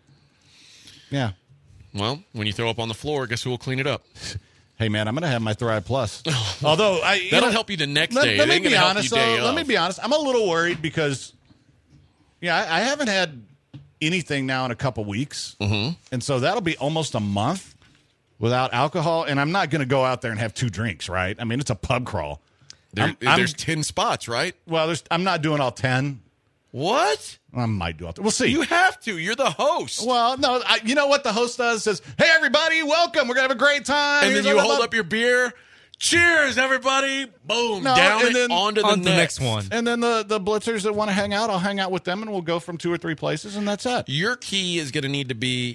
yeah. Well, when you throw up on the floor, guess who will clean it up? Hey, man, I'm going to have my Thrive Plus. Although I, you That'll know, help you the next let, day. Let It me ain't be gonna help honest. you day though, let me of. be honest. I'm a little worried because, yeah, I, I haven't had anything now in a couple weeks, Mm-hmm. and so that'll be almost a month without alcohol. And I'm not going to go out there and have two drinks, right? I mean, it's a pub crawl. There, I'm- I'm- there's ten spots, right? Well, there's, I'm not doing all ten. What? I might do all ten. We'll see. You have to. You're the host. well, no, I, you know what the host does? Says, "Hey, everybody, welcome. We're gonna have a great time." and Here's then you all the- hold up your beer. Cheers, everybody. Boom. No, down and it then- onto the, On to the next. next one. And then the, the blitzers that want to hang out, I'll hang out with them, and we'll go from two or three places, and that's it. Your key is going to need to be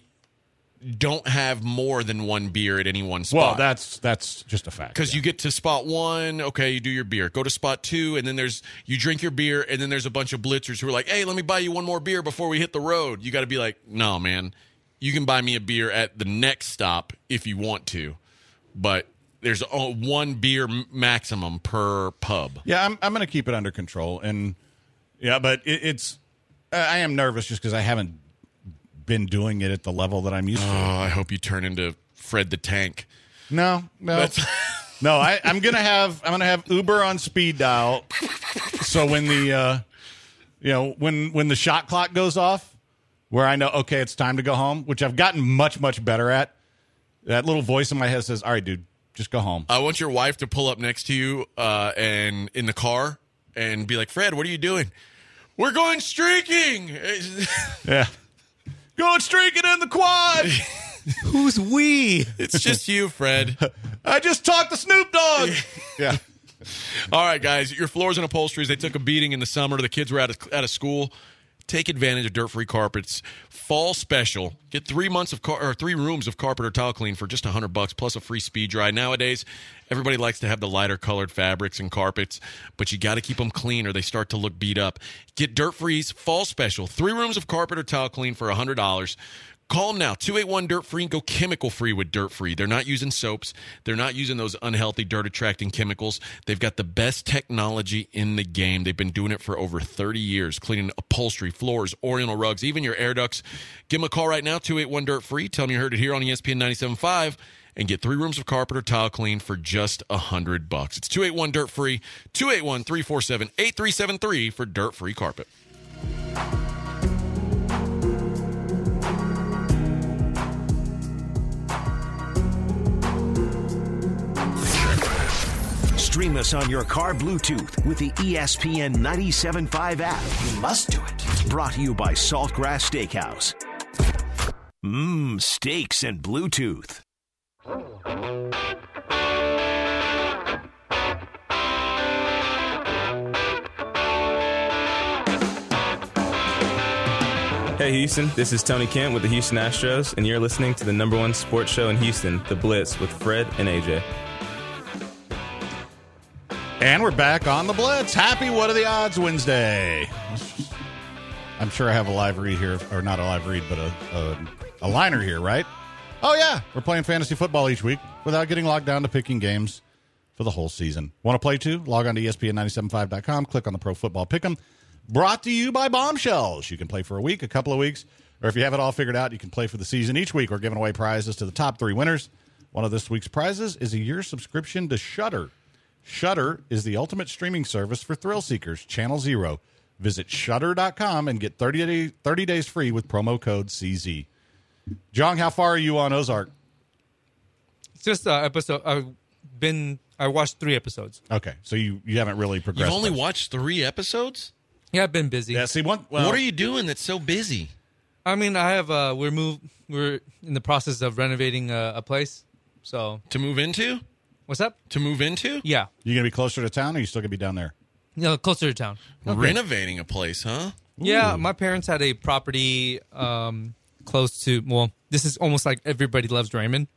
don't have more than one beer at any one spot. Well, that's that's just a fact. Because you get to spot one, okay, you do your beer. Go to spot two, and then there's you drink your beer, and then there's a bunch of blitzers who are like, "Hey, let me buy you one more beer before we hit the road." You got to be like, "No, man, you can buy me a beer at the next stop if you want to, but there's a, one beer m- maximum per pub." yeah, I'm I'm going to keep it under control, and yeah, but it, it's I am nervous just because I haven't been doing it at the level that I'm used Oh, to. I hope you turn into Fred the Tank. No, no, That's no. I, I'm gonna have I'm gonna have Uber on speed dial, so when the uh, you know when when the shot clock goes off, where I know okay it's time to go home, which I've gotten much much better at. That little voice in my head says, "All right, dude, just go home." I want your wife to pull up next to you uh, and in the car and be like, "Fred, what are you doing?" "We're going streaking." Yeah, going streaking in the quad. Who's we? It's just you, Fred. I just talked to Snoop Dogg. Yeah. All right, guys, your floors and upholsteries, they took a beating in the summer. The kids were out of, out of school. Take advantage of Dirt Free Carpets fall special. Get three months of car, or three rooms of carpet or tile clean for just a hundred bucks plus a free speed dry. Nowadays, everybody likes to have the lighter colored fabrics and carpets, but you got to keep them clean or they start to look beat up. Get Dirt Free's fall special. Three rooms of carpet or tile clean for a hundred dollars. Call them now, two eight one dirt free, and go chemical free with Dirt Free. They're not using soaps. They're not using those unhealthy dirt-attracting chemicals. They've got the best technology in the game. They've been doing it for over thirty years, cleaning upholstery, floors, oriental rugs, even your air ducts. Give them a call right now, two eight one dirt free. Tell them you heard it here on E S P N ninety-seven point five, and get three rooms of carpet or tile clean for just a hundred bucks. It's two eight one dirt free, two eight one, three four seven, eight three seven three for Dirt Free Carpet. Stream us on your car Bluetooth with the E S P N ninety-seven point five app. You must do it. Brought to you by Saltgrass Steakhouse. Mmm, steaks and Bluetooth. Hey Houston, this is Tony Kent with the Houston Astros, and you're listening to the number one sports show in Houston, The Blitz, with Fred and A J. And we're back on the Blitz. Happy What Are the Odds Wednesday. I'm sure I have a live read here, or not a live read, but a, a, a liner here, right? Oh, yeah. We're playing fantasy football each week without getting locked down to picking games for the whole season. Want to play too? Log on to E S P N nine seven five dot com. Click on the Pro Football Pick'em. Brought to you by Bombshells. You can play for a week, a couple of weeks, or if you have it all figured out, you can play for the season. Each week, we're giving away prizes to the top three winners. One of this week's prizes is a year subscription to Shudder. Shudder is the ultimate streaming service for thrill seekers. Channel Zero. Visit shudder dot com and get thirty, day, thirty days free with promo code C Z. John, how far are you on Ozark? It's just uh, episode. I've been. I watched three episodes. Okay, so you, you haven't really progressed. You've only much. watched three episodes? Yeah, I've been busy. Yeah, see, one. Well, what are you doing that's so busy? I mean, I have. Uh, we're move. We're in the process of renovating a, a place. So to move into. What's up? To move into? Yeah. You gonna be closer to town, or you still gonna be down there? No, closer to town. Okay. Renovating a place, huh? Yeah, my parents had a property um, close to. Well, this is almost like Everybody Loves Raymond.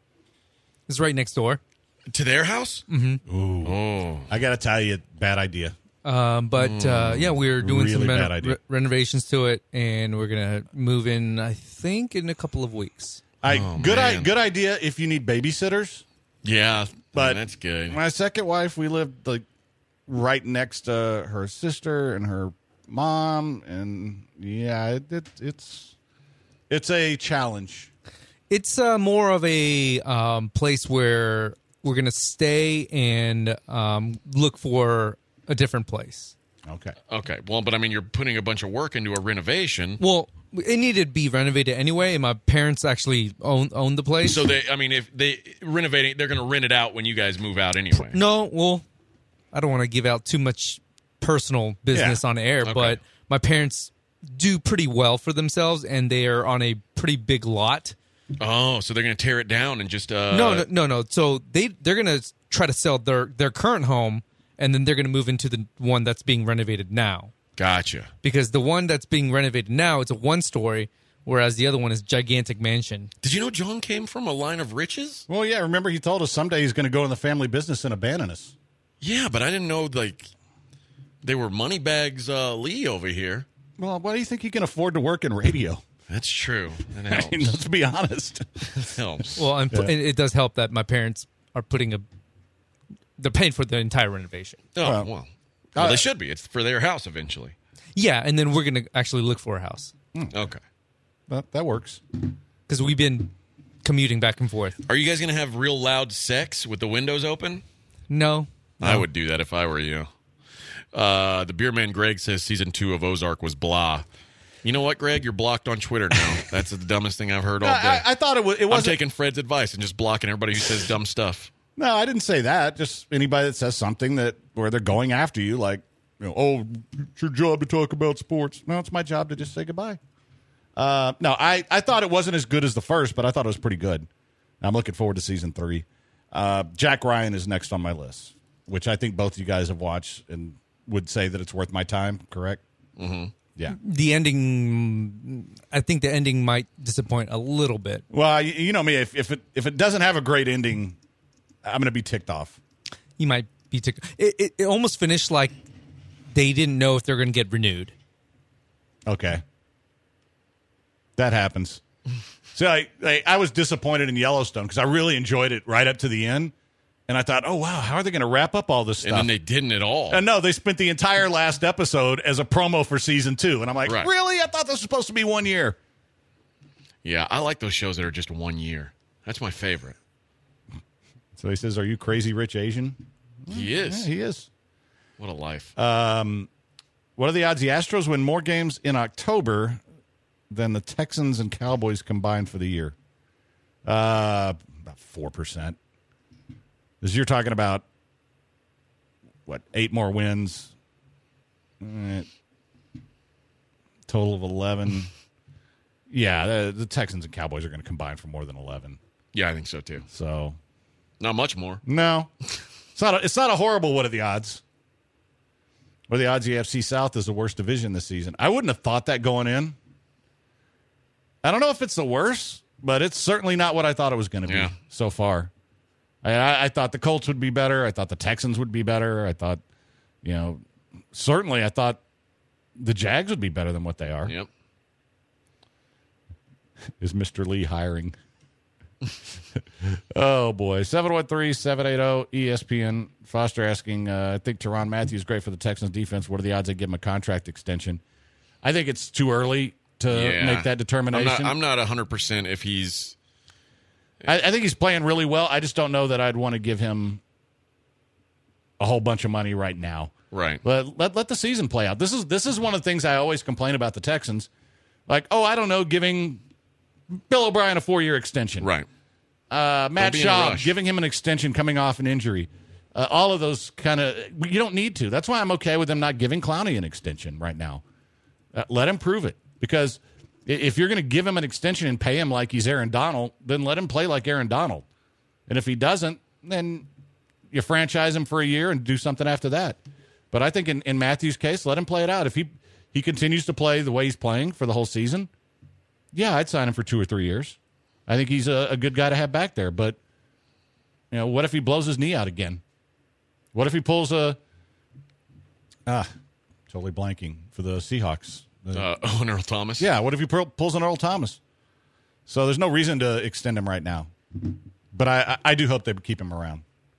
It's right next door to their house. Mm-hmm. Ooh, oh. I gotta tell you, bad idea. Um, but mm. uh, yeah, we're doing really some bad reno- idea. re- renovations to it, and we're gonna move in. I think in a couple of weeks. I oh, good, I, man. good idea if you need babysitters. Yeah, but man, that's good. My second wife, we lived like right next to her sister and her mom, and yeah, it, it, it's it's a challenge. It's uh, more of a um, place where we're going to stay and um, look for a different place. Okay. Okay. Well, but I mean, you're putting a bunch of work into a renovation. Well, it needed to be renovated anyway, and my parents actually own own the place. So they, I mean, if they renovating, they're going to rent it out when you guys move out anyway. No, well, I don't want to give out too much personal business Yeah. on air, Okay. but my parents do pretty well for themselves, and they are on a pretty big lot. Oh, so they're going to tear it down and just uh, no, no, no, no. So they they're going to try to sell their their current home, and then they're going to move into the one that's being renovated now. Gotcha. Because the one that's being renovated now, it's a one story, whereas the other one is gigantic mansion. Did you know John came from a line of riches? Well, yeah. Remember, he told us someday he's going to go in the family business and abandon us. Yeah, but I didn't know like they were Moneybags uh, Lee over here. Well, why do you think he can afford to work in radio? That's true. That I helps. mean, let's be honest. That helps. Well, and Yeah. it, it does help that my parents are putting a they're paying for the entire renovation. Oh, Well, well. Well, uh, they should be. It's for their house eventually. Yeah, and then we're going to actually look for a house Okay. That, that works. because we've been commuting back and forth. Are you guys going to have real loud sex with the windows open? No, I would do that if I were you. Uh, the beer man Greg says season two of Ozark was blah. You know what, Greg? You're blocked on Twitter now. That's the dumbest thing I've heard all No, day. I, I thought it was. It I'm wasn't. taking Fred's advice and just blocking everybody who says dumb stuff. No, I didn't say that. Just anybody that says something that where they're going after you, like, you know, oh, it's your job to talk about sports. No, it's my job to just say goodbye. Uh, no, I, I thought it wasn't as good as the first, but I thought it was pretty good. I'm looking forward to season three. Uh, Jack Ryan is next on my list, which I think both you guys have watched and would say that it's worth my time, correct? Mm-hmm. Yeah. the ending. I think the ending might disappoint a little bit. Well, you, you know me. If, if it if it doesn't have a great ending, I'm going to be ticked off. You might be tick- it, it. It almost finished like they didn't know if they're going to get renewed. Okay. That happens. So I, I, I was disappointed in Yellowstone because I really enjoyed it right up to the end. And I thought, oh, wow, how are they going to wrap up all this stuff? And then they didn't at all. And no, they spent the entire last episode as a promo for season two. And I'm like, Right. really? I thought this was supposed to be one year. Yeah, I like those shows that are just one year. That's my favorite. So he says, are you crazy rich Asian? He is. Yeah, he is. What a life. Um, what are the odds the Astros win more games in October than the Texans and Cowboys combined for the year? Uh, about four percent. As you're talking about, what, eight more wins? Eh, total of eleven. Yeah, the, the Texans and Cowboys are going to combine for more than eleven. Yeah, I think so too. So, not much more. No, it's not. A, it's not a horrible. What are the odds? What are the odds? The A F C South is the worst division this season. I wouldn't have thought that going in. I don't know if it's the worst, but it's certainly not what I thought it was going to be yeah. so far. I, I thought the Colts would be better. I thought the Texans would be better. I thought, you know, certainly I thought the Jags would be better than what they are. Yep. Is Mister Lee hiring? Oh, boy. seven one three, seven eight zero, E S P N. Foster asking, uh, I think Tyrann Mathieu is great for the Texans defense. What are the odds they give him a contract extension? I think it's too early to yeah. make that determination. I'm not, I'm not one hundred percent if he's... I, I think he's playing really well. I just don't know that I'd want to give him a whole bunch of money right now. Right. But let, let the season play out. This is this is one of the things I always complain about the Texans. Like, oh, I don't know, giving Bill O'Brien a four-year extension. Right. Uh, Matt Schaub, giving him an extension coming off an injury. Uh, all of those kind of, you don't need to. That's why I'm okay with them not giving Clowney an extension right now. Uh, let him prove it. Because if you're going to give him an extension and pay him like he's Aaron Donald, then let him play like Aaron Donald. And if he doesn't, then you franchise him for a year and do something after that. But I think in, in Matthew's case, let him play it out. If he, he continues to play the way he's playing for the whole season, yeah, I'd sign him for two or three years. I think he's a, a good guy to have back there. But, you know, what if he blows his knee out again? What if he pulls a ah, totally blanking for the Seahawks? Uh, Owen Earl Thomas. Yeah, what if he pulls an Earl Thomas? So there's no reason to extend him right now. But I, I do hope they keep him around.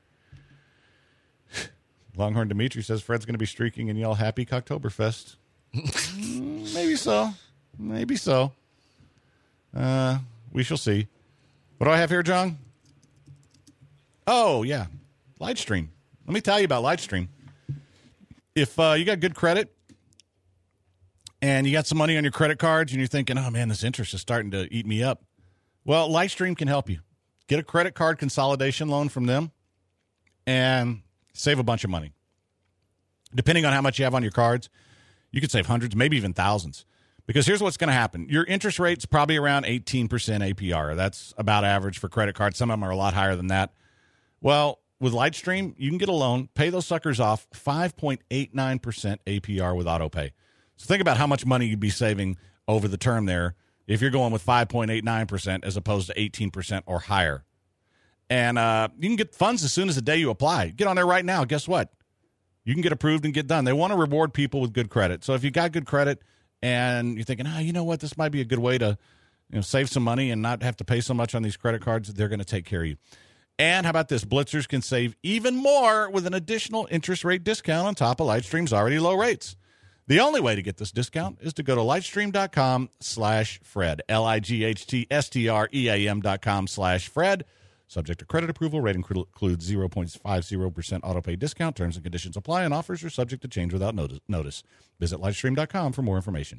Longhorn Dimitri says Fred's going to be streaking and yell happy Cocktoberfest. Maybe so. Maybe so. Uh, we shall see. What do I have here, John? Oh, yeah. Lightstream. Let me tell you about Lightstream. If uh, you got good credit and you got some money on your credit cards and you're thinking, oh, man, this interest is starting to eat me up. Well, Lightstream can help you. Get a credit card consolidation loan from them and save a bunch of money. Depending on how much you have on your cards, you could save hundreds, maybe even thousands. Because here's what's going to happen. Your interest rate's probably around eighteen percent A P R. That's about average for credit cards. Some of them are a lot higher than that. Well, with Lightstream, you can get a loan, pay those suckers off, five point eight nine percent A P R with AutoPay. So think about how much money you'd be saving over the term there if you're going with five point eight nine percent as opposed to eighteen percent or higher. And uh, you can get funds as soon as the day you apply. Get on there right now. Guess what? You can get approved and get done. They want to reward people with good credit. So if you got good credit and you're thinking, ah, oh, you know what, this might be a good way to you know, save some money and not have to pay so much on these credit cards, they're going to take care of you. And how about this? Blitzers can save even more with an additional interest rate discount on top of Lightstream's already low rates. The only way to get this discount is to go to lightstream.com slash Fred, L I G H T S T R E A M dot com slash Fred. Subject to credit approval. Rate includes zero point five zero percent autopay discount. Terms and conditions apply, and offers are subject to change without notice. Visit lightstream dot com for more information.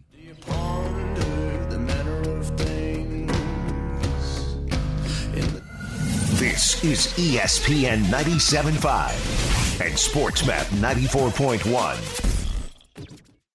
This is E S P N ninety-seven point five and SportsMap ninety-four point one.